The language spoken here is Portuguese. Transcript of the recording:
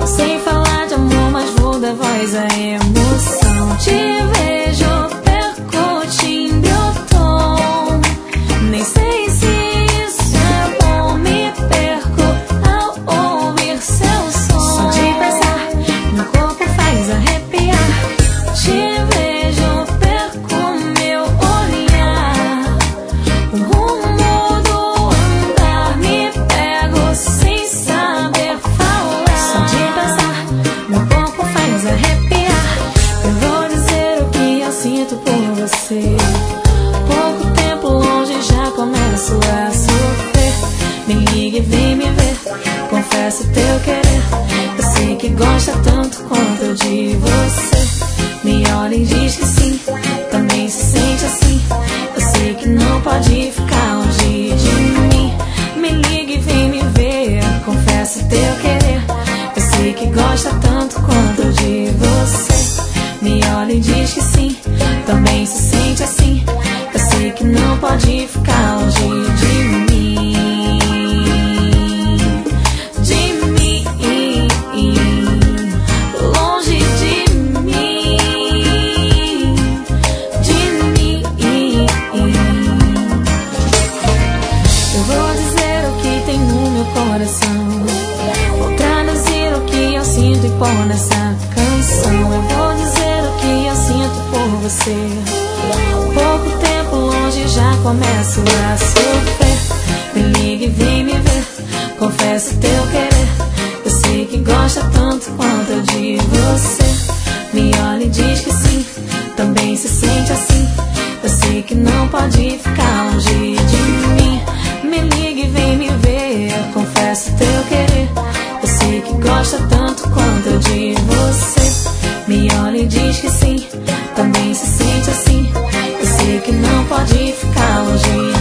sei falar de amor, mas vou dar voz à emoção. Te vejo, perco o timbre ou tom. Nem sei se isso é bom, me perco ao ouvir seu som. Só de pensar, meu corpo faz arrepiar. Te vejo, perco meu olhar. O rumo do andar me pego sem saber falar. Só de pensar, meu corpo faz arrepiar. Eu vou dizer o que eu sinto por você. Pouco tempo longe já começo a sofrer. Me liga e vem me ver, confesso teu querer. Eu sei que gosta tanto quanto eu de você. Me olha e diz que sim, também se sente assim. Eu sei que não pode ficar longe de mim. Me liga e vem me ver, confesso teu querer. Eu sei que gosta tanto quanto eu de você. Me olha e diz que sim, também se sente assim. Eu sei que não pode ficar longe de mim. De mim, longe de mim. De mim. Eu vou dizer o que tem no meu coração. Vou traduzir o que eu sinto e pôr nessa canção. Eu vou dizer o que eu sinto por você. Pouco tempo longe já começo a sofrer. Me liga e vem me ver, confesso teu querer. Eu sei que gosta tanto quanto eu de você. Me olha e diz que sim, também se sente assim. Eu sei que não pode ficar longe de mim. Me liga e vem me ver, confesso teu querer. Eu sei que gosta tanto quanto eu de você. Me olha e diz que sim, também se sente assim. Eu sei que não pode ficar longe